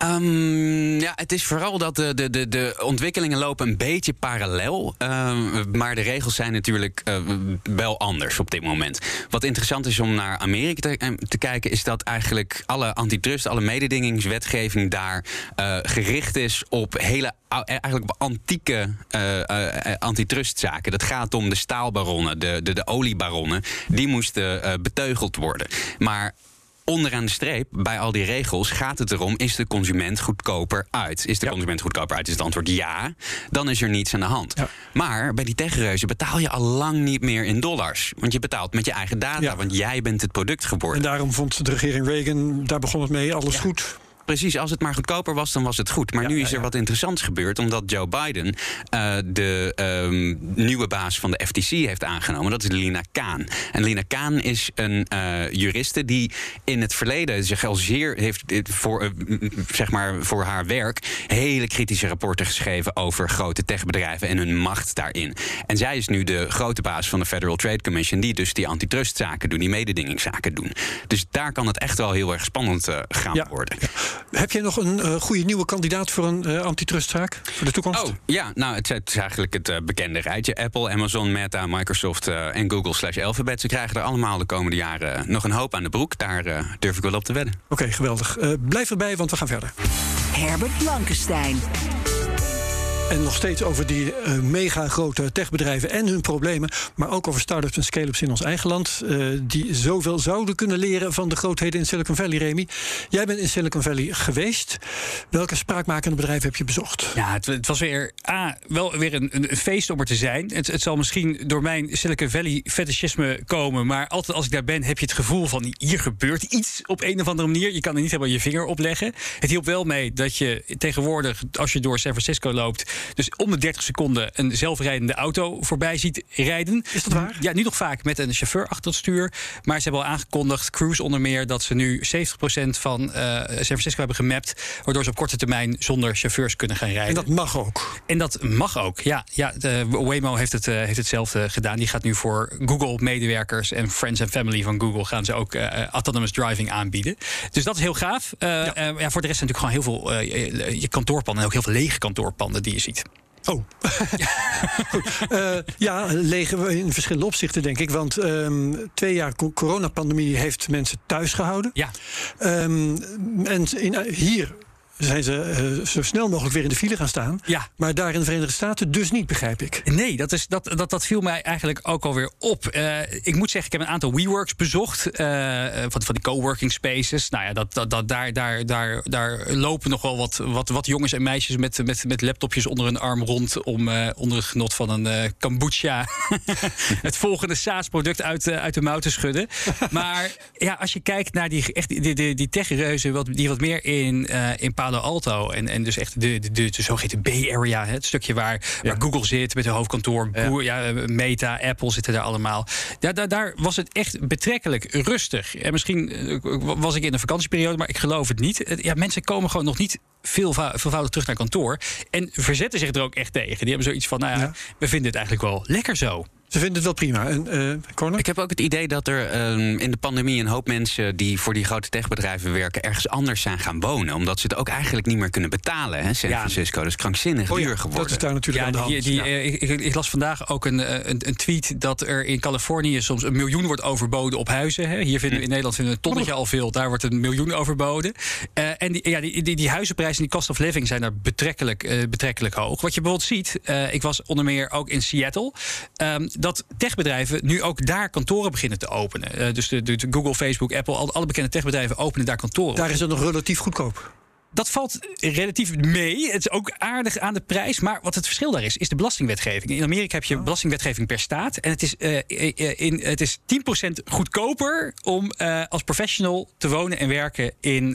Het is vooral dat de ontwikkelingen lopen een beetje parallel. Maar de regels zijn natuurlijk wel anders op dit moment. Wat interessant is om naar Amerika te kijken, is dat eigenlijk alle antitrust, alle mededingingswetgeving daar gericht is op hele eigenlijk op antieke antitrustzaken. Dat gaat om de staalbaronnen, de oliebaronnen. Die moesten beteugeld worden. Maar onderaan de streep, bij al die regels, gaat het erom, is de consument goedkoper uit? Is de consument goedkoper uit? Is het antwoord ja, dan is er niets aan de hand. Ja. Maar bij die techreuzen betaal je al lang niet meer in dollars. Want je betaalt met je eigen data, want jij bent het product geworden. En daarom vond de regering Reagan, daar begon het mee, alles goed. Precies, als het maar goedkoper was, dan was het goed. Maar nu is er wat interessants gebeurd, omdat Joe Biden de nieuwe baas van de FTC heeft aangenomen. Dat is Lina Khan. En Lina Khan is een juriste die in het verleden zich al zeer heeft voor haar werk hele kritische rapporten geschreven over grote techbedrijven en hun macht daarin. En zij is nu de grote baas van de Federal Trade Commission, die dus die antitrustzaken doen, die mededingingszaken doen. Dus daar kan het echt wel heel erg spannend gaan worden. Ja. Heb jij nog een goede nieuwe kandidaat voor een antitrustzaak voor de toekomst? Het is eigenlijk het bekende rijtje. Apple, Amazon, Meta, Microsoft en Google /Alphabet. Ze krijgen er allemaal de komende jaren nog een hoop aan de broek. Daar durf ik wel op te wedden. Oké, geweldig. Blijf erbij, want we gaan verder. Herbert Blankenstein. En nog steeds over die mega grote techbedrijven en hun problemen. Maar ook over start-ups en scale-ups in ons eigen land. Die zoveel zouden kunnen leren van de grootheden in Silicon Valley, Remy. Jij bent in Silicon Valley geweest. Welke spraakmakende bedrijven heb je bezocht? Ja, het was wel weer een feest om er te zijn. Het zal misschien door mijn Silicon Valley fetischisme komen. Maar altijd als ik daar ben, heb je het gevoel van hier gebeurt iets op een of andere manier. Je kan er niet helemaal je vinger op leggen. Het hielp wel mee dat je tegenwoordig, als je door San Francisco loopt, dus om de 30 seconden een zelfrijdende auto voorbij ziet rijden. Is dat waar? Ja, nu nog vaak met een chauffeur achter het stuur. Maar ze hebben al aangekondigd, Cruise onder meer, dat ze nu 70% van San Francisco hebben gemapt, waardoor ze op korte termijn zonder chauffeurs kunnen gaan rijden. En dat mag ook. En dat mag ook, ja. Waymo heeft hetzelfde gedaan. Die gaat nu voor Google-medewerkers en friends en family van Google gaan ze ook autonomous driving aanbieden. Dus dat is heel gaaf. Voor de rest zijn natuurlijk gewoon heel veel je kantoorpanden en ook heel veel lege kantoorpanden die je ziet. Oh, goed. Leeg in verschillende opzichten, denk ik. Want 2 jaar coronapandemie heeft mensen thuis gehouden. Ja. En hier zijn ze zo snel mogelijk weer in de file gaan staan. Ja. Maar daar in de Verenigde Staten dus niet, begrijp ik. Nee, dat viel mij eigenlijk ook alweer op. Ik moet zeggen, ik heb een aantal WeWorks bezocht. Van die coworking spaces. Nou ja, daar lopen nog wel wat jongens en meisjes met laptopjes onder hun arm rond om onder het genot van een kombucha het volgende SaaS-product uit de mouw te schudden. Maar ja, als je kijkt naar die tech-reuzen die wat meer in Palo Alto en dus echt de zogeheten Bay Area, het stukje waar Google zit met hun hoofdkantoor, Meta, Apple zitten daar allemaal. Daar was het echt betrekkelijk rustig. En misschien was ik in een vakantieperiode, maar ik geloof het niet. Mensen komen gewoon nog niet veelvoudig terug naar kantoor en verzetten zich er ook echt tegen. Die hebben zoiets van, we vinden het eigenlijk wel lekker zo. Ze vinden het wel prima. Ik heb ook het idee dat er in de pandemie een hoop mensen die voor die grote techbedrijven werken ergens anders zijn gaan wonen. Omdat ze het ook eigenlijk niet meer kunnen betalen. Hè? San Francisco, dat is krankzinnig duur geworden. Dat is daar natuurlijk aan de hand. Ik las vandaag ook een tweet dat er in Californië soms 1 miljoen wordt overboden op huizen. Hè? Hier in Nederland vinden we een tonnetje al veel. Daar wordt 1 miljoen overboden. En die huizenprijzen en die cost of living zijn daar betrekkelijk hoog. Wat je bijvoorbeeld ziet, ik was onder meer ook in Seattle, dat techbedrijven nu ook daar kantoren beginnen te openen. Dus de Google, Facebook, Apple, alle bekende techbedrijven openen daar kantoren. Daar is het nog relatief goedkoop. Dat valt relatief mee. Het is ook aardig aan de prijs. Maar wat het verschil daar is de belastingwetgeving. In Amerika heb je belastingwetgeving per staat. En het is 10% goedkoper om als professional te wonen en werken in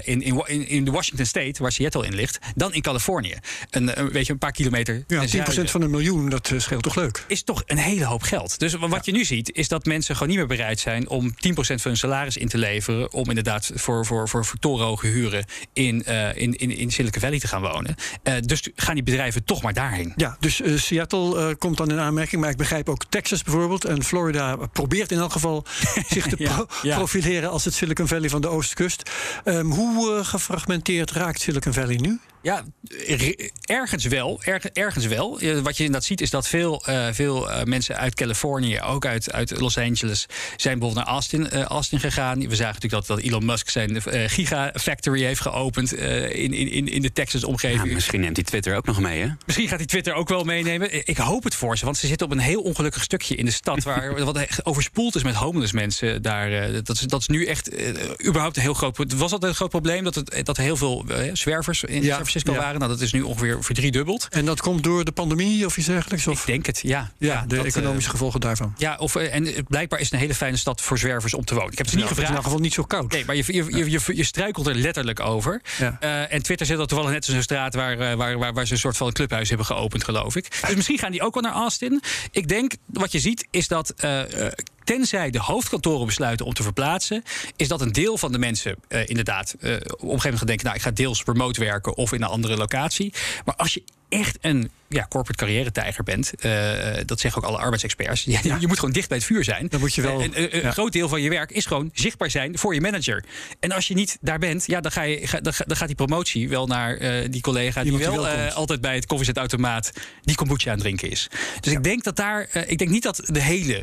de Washington State, waar Seattle in ligt, dan in Californië. Een paar kilometer. Ja, 10% van 1 miljoen, dat scheelt toch leuk? Is toch een hele hoop geld. Dus wat je nu ziet, is dat mensen gewoon niet meer bereid zijn om 10% van hun salaris in te leveren om inderdaad voor torenhoge huren in Silicon Valley te gaan wonen. Dus gaan die bedrijven toch maar daarheen. Ja, dus Seattle komt dan in aanmerking. Maar ik begrijp ook Texas bijvoorbeeld. En Florida probeert in elk geval zich te profileren als het Silicon Valley van de Oostkust. Hoe gefragmenteerd raakt Silicon Valley nu? Ja, ergens wel. Wat je inderdaad ziet is dat veel mensen uit Californië, ook uit Los Angeles, zijn bijvoorbeeld naar Austin gegaan. We zagen natuurlijk dat Elon Musk zijn Gigafactory heeft geopend in de Texas-omgeving. Ja, misschien neemt hij Twitter ook nog mee, hè? Misschien gaat hij Twitter ook wel meenemen. Ik hoop het voor ze, want ze zitten op een heel ongelukkig stukje in de stad wat echt overspoeld is met homeless mensen. Dat is nu echt überhaupt een heel groot probleem. Was dat een groot probleem dat er heel veel zwervers in San Francisco waren? Nou, dat is nu ongeveer verdriedubbeld. En dat komt door de pandemie of iets dergelijks? Ik denk het, ja. De economische gevolgen daarvan. Ja, en blijkbaar is het een hele fijne stad voor zwervers om te wonen. Ik heb het niet gevraagd. Het is in ieder geval niet zo koud. Nee, maar je struikelt er letterlijk over. Ja. En Twitter zit al toevallig net in zo'n straat waar ze een soort van clubhuis hebben geopend, geloof ik. Dus misschien gaan die ook wel naar Austin. Ik denk, wat je ziet, is dat tenzij de hoofdkantoren besluiten om te verplaatsen, is dat een deel van de mensen inderdaad op een gegeven moment gaan denken, ik ga deels remote werken of in een andere locatie. Maar als je echt een corporate carrière-tijger bent, dat zeggen ook alle arbeidsexperts. Je moet gewoon dicht bij het vuur zijn. Dan moet je wel, een groot deel van je werk is gewoon zichtbaar zijn voor je manager. En als je niet daar bent, dan gaat die promotie wel naar die collega die wel altijd bij het koffiezetautomaat die kombucha aan het drinken is. Dus ik denk dat ik denk niet dat de hele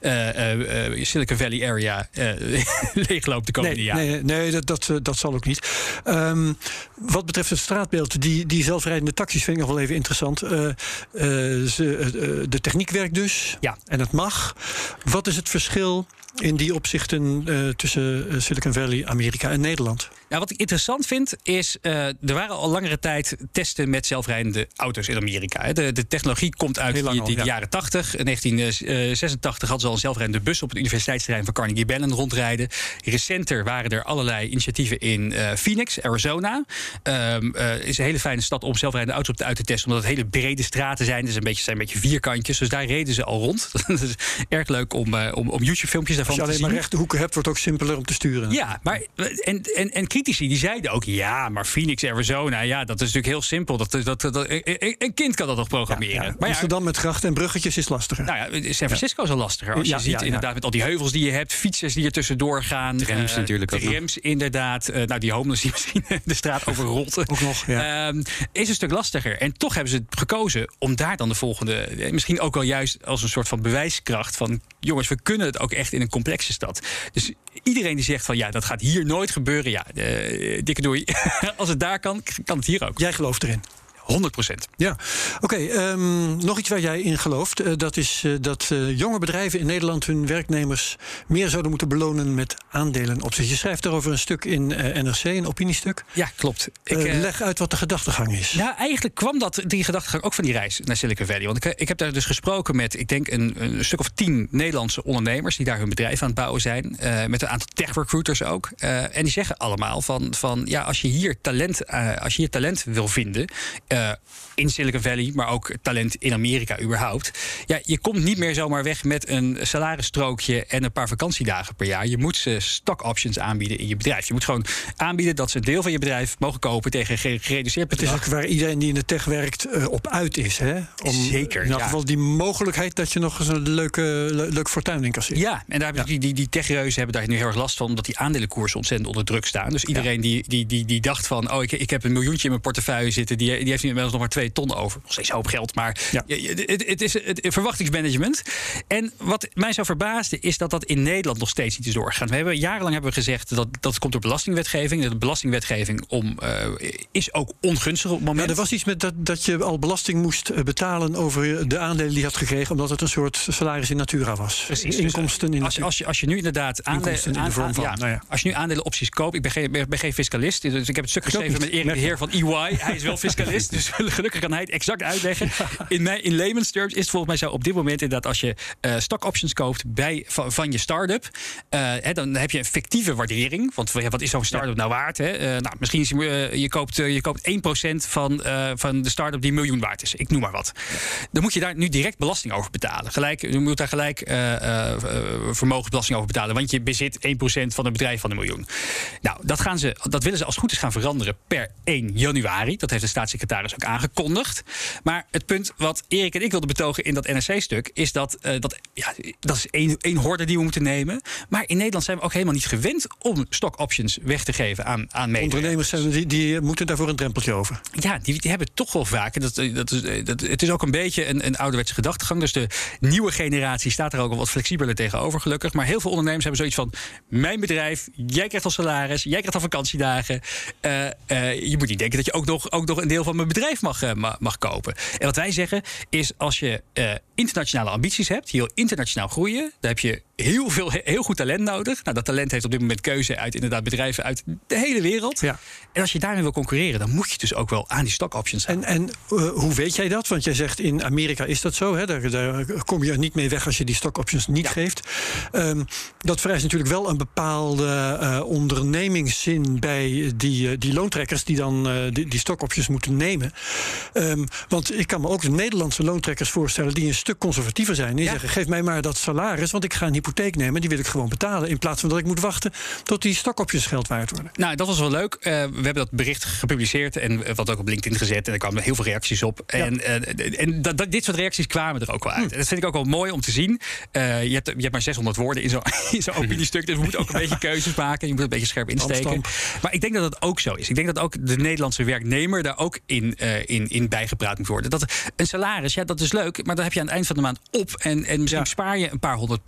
Silicon Valley area leegloopt de komende jaren. Nee, dat zal ook niet. Wat betreft het straatbeeld, die zelfrijdende taxis vind ik nog wel even interessant. De techniek werkt dus. Ja. En het mag. Wat is het verschil in die opzichten tussen Silicon Valley, Amerika en Nederland? Nou, wat ik interessant vind is, er waren al langere tijd testen met zelfrijdende auto's in Amerika. Hè. De technologie komt uit de jaren 80. In 1986 hadden ze al een zelfrijdende bus op het universiteitsterrein van Carnegie Mellon rondrijden. Recenter waren er allerlei initiatieven in Phoenix, Arizona. Is een hele fijne stad om zelfrijdende auto's uit te testen, omdat het hele brede straten zijn. Dus zijn een beetje vierkantjes. Dus daar reden ze al rond. Dat is erg leuk om YouTube-filmpjes daarvan te zien. Als je alleen maar rechte hoeken hebt, wordt het ook simpeler om te sturen. Ja, maar en critici die zeiden ook, ja, maar Phoenix, Arizona, ja, dat is natuurlijk heel simpel. Een kind kan dat nog programmeren. Ja. Maar Amsterdam met grachten en bruggetjes is lastiger. Nou ja, San Francisco is al lastiger. Als je ziet inderdaad met al die heuvels die je hebt, fietsers die er tussendoor gaan. Trams natuurlijk ook. Trams, inderdaad. Die homeless die misschien de straat overrolt. Ook nog, ja. Is een stuk lastiger. En toch hebben ze gekozen om daar dan de volgende, misschien ook wel juist als een soort van bewijskracht van, jongens, we kunnen het ook echt in een complexe stad. Dus iedereen die zegt van, ja, dat gaat hier nooit gebeuren, ja, dikke doei. Als het daar kan het hier ook. Jij gelooft erin? 100%. Ja, oké. Nog iets waar jij in gelooft. Dat is dat jonge bedrijven in Nederland hun werknemers meer zouden moeten belonen met aandelenopties. Je schrijft daarover een stuk in NRC, een opiniestuk. Ja, klopt. Leg uit wat de gedachtegang is. Nou, eigenlijk kwam die gedachtegang ook van die reis naar Silicon Valley. Want ik heb daar dus gesproken met, ik denk, een stuk of 10 Nederlandse ondernemers die daar hun bedrijf aan het bouwen zijn. Met een aantal tech recruiters ook. En die zeggen allemaal van ja, als je hier talent wil vinden, in Silicon Valley, maar ook talent in Amerika überhaupt. Ja, je komt niet meer zomaar weg met een salarisstrookje en een paar vakantiedagen per jaar. Je moet ze stock options aanbieden in je bedrijf. Je moet gewoon aanbieden dat ze een deel van je bedrijf mogen kopen tegen gereduceerd bedrag. Het is ook waar iedereen die in de tech werkt op uit is. Hè? Zeker. In elk geval die mogelijkheid dat je nog eens een leuk fortuin in kan zien. Ja, en daar hebben die techreuzen hebben daar nu heel erg last van, omdat die aandelenkoersen ontzettend onder druk staan. Dus iedereen die dacht van, ik heb $1 miljoentje in mijn portefeuille zitten, die heeft nu inmiddels nog maar 2 ton over. Nog steeds een hoop geld, maar het is het verwachtingsmanagement. En wat mij zo verbaasde is dat in Nederland nog steeds niet is doorgegaan. Jarenlang hebben we gezegd dat komt door belastingwetgeving. De belastingwetgeving is ook ongunstig op het moment. Ja, er was iets met dat je al belasting moest betalen over de aandelen die je had gekregen, omdat het een soort salaris in natura was. Precies. Inkomsten in als je nu inderdaad als je nu aandelenopties koopt, ik ben geen fiscalist, dus ik heb het stuk geschreven met Erik de Heer van EY. Hij is wel fiscalist, dus gelukkig kan hij het exact uitleggen. Ja. In layman's terms is het volgens mij zo op dit moment inderdaad, als je stock options koopt van je start-up, dan heb je een fictieve waardering. Want wat is zo'n start-up nou waard? Misschien is je koopt 1% van de start-up die $1 miljoen waard is. Ik noem maar wat. Dan moet je daar nu direct belasting over betalen. Je moet daar gelijk vermogensbelasting over betalen. Want je bezit 1% van een bedrijf van $1 miljoen. Nou, dat willen ze als het goed is gaan veranderen per 1 januari. Dat heeft de staatssecretaris ook aangekondigd. Maar het punt wat Erik en ik wilden betogen in dat NRC-stuk is dat is één horde die we moeten nemen. Maar in Nederland zijn we ook helemaal niet gewend om stock options weg te geven aan medewerkers. Ondernemers die moeten daarvoor een drempeltje over. Ja, die hebben toch wel vaak. Het is ook een beetje een ouderwetse gedachtegang. Dus de nieuwe generatie staat er ook al wat flexibeler tegenover, gelukkig. Maar heel veel ondernemers hebben zoiets van, mijn bedrijf, jij krijgt al salaris, jij krijgt al vakantiedagen. Je moet niet denken dat je ook nog een deel van mijn bedrijf mag kopen. En wat wij zeggen is, als je internationale ambities hebt, je wil internationaal groeien, dan heb je heel goed talent nodig. Nou, dat talent heeft op dit moment keuze uit inderdaad bedrijven uit de hele wereld. Ja. En als je daarmee wil concurreren, dan moet je dus ook wel aan die stock options gaan. En hoe weet jij dat? Want jij zegt in Amerika is dat zo. Hè? Daar kom je niet mee weg als je die stock options niet geeft. Dat vereist natuurlijk wel een bepaalde ondernemingszin bij die loontrekkers die dan die stock options moeten nemen. Want ik kan me ook de Nederlandse loontrekkers voorstellen die een stuk conservatiever zijn. Die zeggen, geef mij maar dat salaris, want ik ga een hypotheek nemen, die wil ik gewoon betalen. In plaats van dat ik moet wachten tot die stock-options geld waard worden. Nou, dat was wel leuk. We hebben dat bericht gepubliceerd en wat ook op LinkedIn gezet. En er kwamen heel veel reacties op. Ja. En dit soort reacties kwamen er ook wel uit. En dat vind ik ook wel mooi om te zien. Je hebt maar 600 woorden in zo'n opiniestuk. Dus we moeten ook een beetje keuzes maken. Je moet een beetje scherp insteken. Maar ik denk dat het ook zo is. Ik denk dat ook de Nederlandse werknemer daar ook in bijgepraat moet worden. Dat een salaris, dat is leuk. Maar dan heb je aan het eind van de maand op. En misschien spaar je een paar 100 piek. Maar daar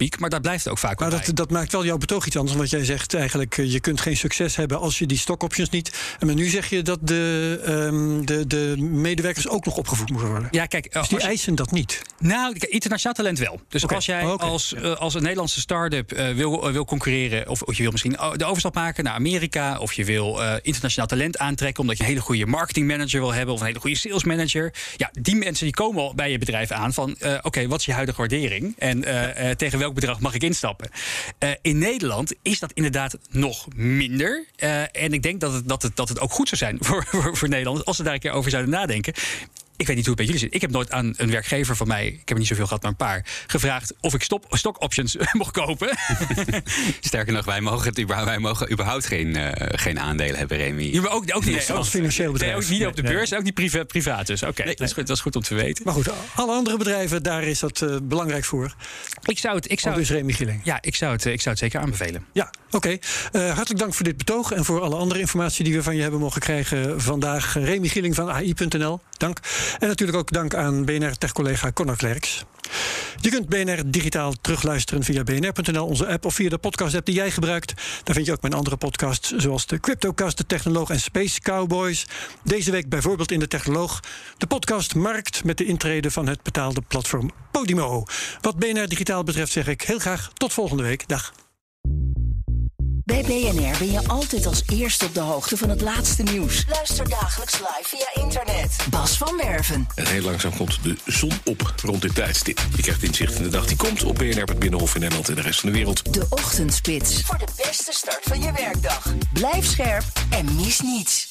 blijft het ook vaak Maar wel bij. dat maakt wel jouw betoog iets anders. Want jij zegt eigenlijk, je kunt geen succes hebben als je die stock options niet... Maar nu zeg je dat de medewerkers ook nog opgevoed moeten worden. Ja, kijk, dus die eisen dat niet? Nou, internationaal talent wel. Dus als jij als een Nederlandse start-up wil concurreren... of je wil misschien de overstap maken naar Amerika... of je wil internationaal talent aantrekken... omdat je een hele goede marketingmanager wil hebben... of een hele goede salesmanager. Ja, die mensen die komen al bij je bedrijf aan van... oké, wat is je huidige waardering? En tegen welk bedrag mag ik instappen? In Nederland is dat inderdaad nog minder. En ik denk dat het ook goed zou zijn voor Nederland... als ze daar een keer over zouden nadenken. Ik weet niet hoe het bij jullie zit. Ik heb nooit aan een werkgever van mij... ik heb er niet zoveel gehad, maar een paar... gevraagd of ik stock options mocht kopen. Sterker nog, wij mogen überhaupt geen aandelen hebben, Remy. Je ook niet als financieel bedrijf. Nee, ook niet op de beurs, ook niet privaat. Dus oké, dat is goed om te weten. Maar goed, alle andere bedrijven, daar is dat belangrijk voor. Ik zou het dus Remy Gieling. Ja, ik zou het zeker aanbevelen. Ja, oké. Hartelijk dank voor dit betoog... en voor alle andere informatie die we van je hebben mogen krijgen vandaag. Remy Gieling van AI.nl, dank. En natuurlijk ook dank aan BNR-tech-collega Connor Klerks. Je kunt BNR digitaal terugluisteren via bnr.nl, onze app... of via de podcast-app die jij gebruikt. Daar vind je ook mijn andere podcasts, zoals de Cryptocast, de Technoloog en Space Cowboys. Deze week bijvoorbeeld in de Technoloog de podcast Markt... met de intrede van het betaalde platform Podimo. Wat BNR digitaal betreft zeg ik heel graag tot volgende week. Dag. Bij BNR ben je altijd als eerste op de hoogte van het laatste nieuws. Luister dagelijks live via internet. Bas van Werven. En heel langzaam komt de zon op rond dit tijdstip. Je krijgt inzicht in de dag die komt op BNR, het Binnenhof in Nederland en de rest van de wereld. De Ochtendspits. Voor de beste start van je werkdag. Blijf scherp en mis niets.